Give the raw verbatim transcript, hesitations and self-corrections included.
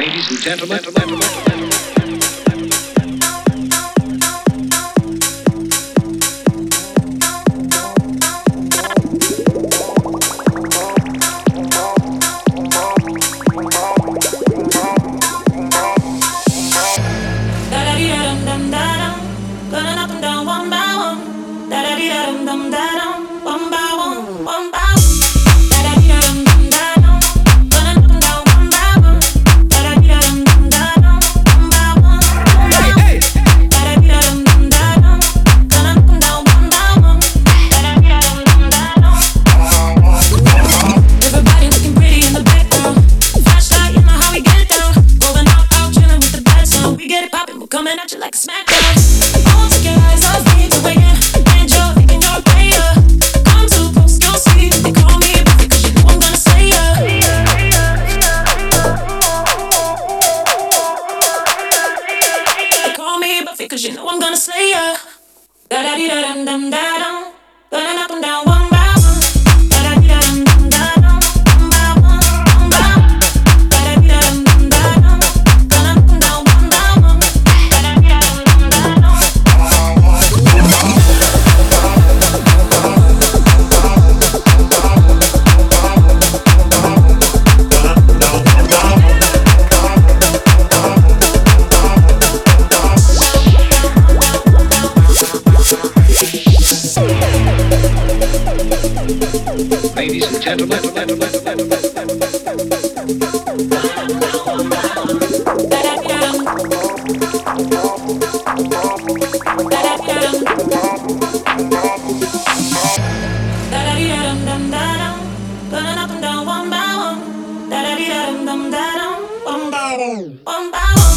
Ladies and gentlemen, gentlemen, gentlemen. Coming at you like a smackdown. Won't take your eyes off me to weigh in, and you're thinking you're a player. Come too close, you'll see. They call me Buffy 'cause you know I'm gonna slay ya. They call me Buffy 'cause you know I'm gonna slay ya. Da da dee da dum dum da dum, going up and down one by one. Da da dee da dum dum da dum, one by one, one by one. Da da dee da dum dum da dum, going up and down one by one. Ladies and gentlemen, gentlemen, gentlemen. Going up and down one by one. Da da dee da dum dum da dum. One by one. One by one.